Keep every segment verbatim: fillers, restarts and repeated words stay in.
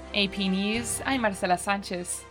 A P News, I'm Marcela Sanchez.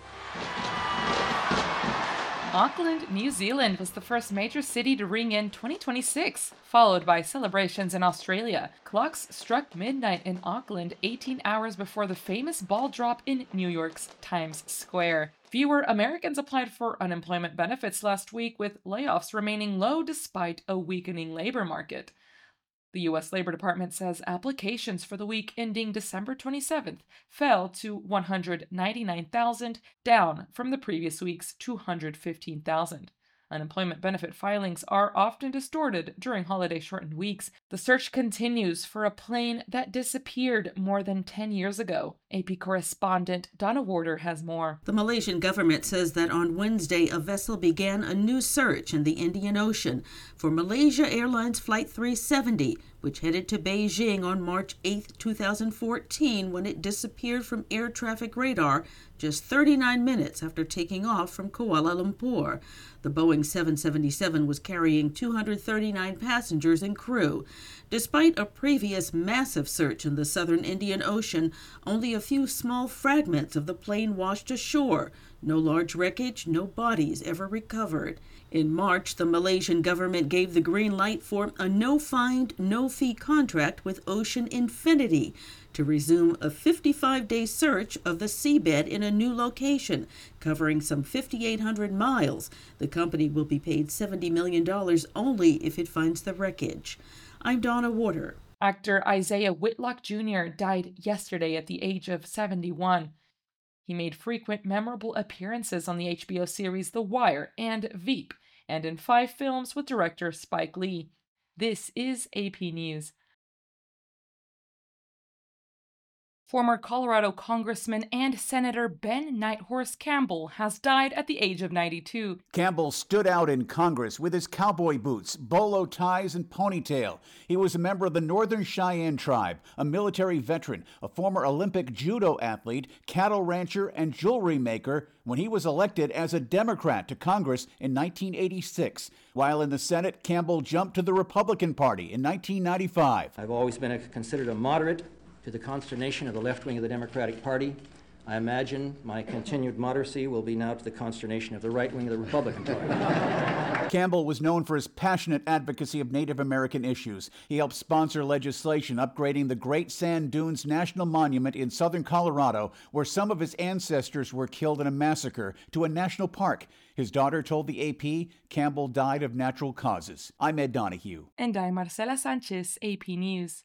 Auckland, New Zealand was the first major city to ring in twenty twenty-six, followed by celebrations in Australia. Clocks struck midnight in Auckland eighteen hours before the famous ball drop in New York's Times Square. Fewer Americans applied for unemployment benefits last week, with layoffs remaining low despite a weakening labor market. The U S Labor Department says applications for the week ending December twenty-seventh fell to one hundred ninety-nine thousand, down from the previous week's two hundred fifteen thousand. Unemployment benefit filings are often distorted during holiday shortened weeks. The search continues for a plane that disappeared more than ten years ago. A P correspondent Donna Warder has more. The Malaysian government says that on Wednesday, a vessel began a new search in the Indian Ocean for Malaysia Airlines Flight three seventy, which headed to Beijing on March eighth, two thousand fourteen, when it disappeared from air traffic radar just thirty-nine minutes after taking off from Kuala Lumpur. The Boeing seven seventy-seven was carrying two hundred thirty-nine passengers and crew. Despite a previous massive search in the southern Indian Ocean, only a few small fragments of the plane washed ashore. No large wreckage, no bodies ever recovered. In March, the Malaysian government gave the green light for a no-find, no-fee contract with Ocean Infinity to resume a fifty-five day search of the seabed in a new location, covering some five thousand eight hundred miles. The company will be paid seventy million dollars only if it finds the wreckage. I'm Donna Warder. Actor Isaiah Whitlock Junior died yesterday at the age of seventy-one. He made frequent memorable appearances on the H B O series The Wire and Veep, and in five films with director Spike Lee. This is A P News. Former Colorado Congressman and Senator Ben Nighthorse Campbell has died at the age of ninety-two. Campbell stood out in Congress with his cowboy boots, bolo ties, and ponytail. He was a member of the Northern Cheyenne tribe, a military veteran, a former Olympic judo athlete, cattle rancher, and jewelry maker when he was elected as a Democrat to Congress in nineteen eighty-six. While in the Senate, Campbell jumped to the Republican Party in nineteen ninety-five. I've always been a, considered a moderate, to the consternation of the left wing of the Democratic Party. I imagine my continued moderacy will be now to the consternation of the right wing of the Republican Party. Campbell was known for his passionate advocacy of Native American issues. He helped sponsor legislation upgrading the Great Sand Dunes National Monument in southern Colorado, where some of his ancestors were killed in a massacre, to a national park. His daughter told the A P Campbell died of natural causes. I'm Ed Donahue. And I'm Marcela Sanchez, A P News.